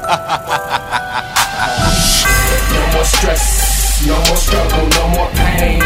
No more stress, no more struggle, no more pain.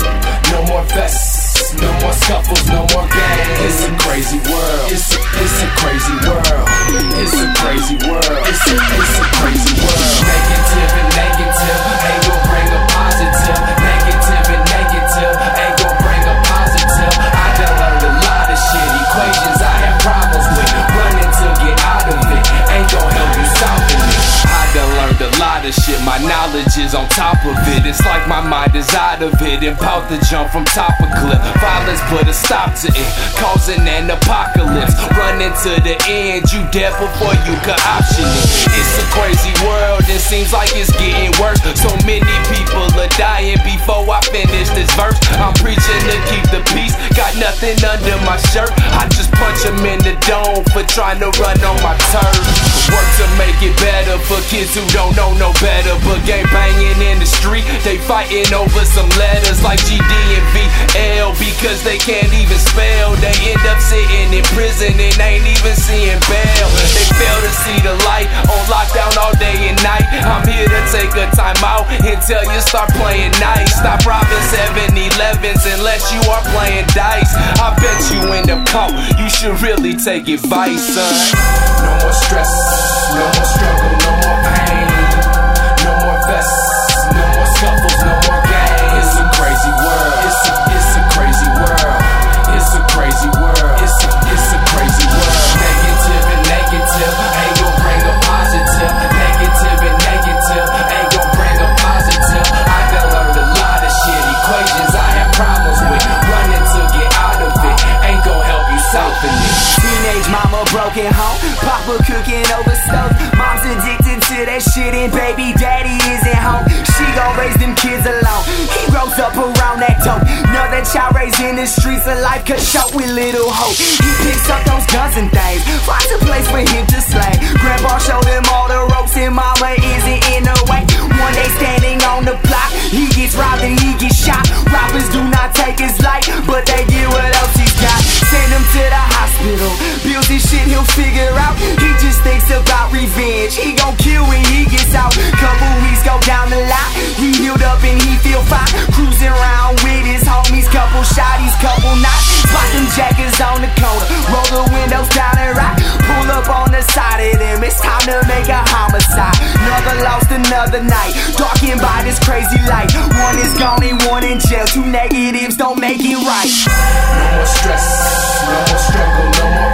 No more vests, no more scuffles, no more games. It's a crazy world. It's a crazy world. It's a crazy world. It's a crazy world. Negative and negative ain't gon' bring a positive. Negative and negative ain't gon' bring a positive. I done learned a lot of shit. Equations I have problems with. Running to get out of it ain't gon' help you solving it. I done learned a lot of shit. My knowledge is on top of it. It's like my mind is out of it. And about to jump from top of cliff. Violence put a stop to it, causing an apocalypse. Running to the end, you dead before you can option it. It's a crazy world, it seems like it's getting worse. So many people are dying before I finish this verse. I'm preaching to keep the peace, got nothing under my shirt. I just punch them in the dome for trying to run on my turf. Work to make it better for kids who don't know no better. But gang banging in the street, they fighting over some letters like GD and VL. Because they can't even spell, they end up sitting in prison and ain't even seeing bail. They fail to see the light, on lockdown all day and night. I'm here to take a time out until you start playing nice. Stop robbing 7-Elevens unless you are playing dice. I bet you end up caught, you should really take advice, son. No more stress, no more struggle, no more pain. No more vests, no more scuffles, no more games. It's a crazy world. It's a crazy world. It's a crazy world. It's a crazy world. Negative and negative ain't gon' bring a positive. Negative and negative ain't gon' bring a positive. I done learned a lot of shit. Equations I have problems with. Running to get out of it ain't gon' help you solving it. Teenage mama broken home, papa cooking over stove. Mom's addicted to that shit and baby daddy isn't home. She gon' raise them kids alone. He grows up around that dope. Another child raised in the streets of life cut short with little hope. He picks up those guns and things, finds a place for him to slay. Grandpa showed him all the ropes and mama isn't in the way. One day standing on the block, he gets robbed and he gets shot. Robbers do not take his life, but they get what else he's got. Send him to the hospital, bills and shit he'll figure out. He just thinks about revenge, he gon' kill when he gets out. Couple weeks go down the line, he healed up and he feel fine. Cruising around with his homies, couple shotties, couple knots. Spot them jackets on the corner, roll the windows down and right. Pull up on the side of them, it's time to make a homicide. Another lost, another night, darkened by this crazy light. One is gone and one in jail, two negatives don't make it right. No more stress, no more struggle, no more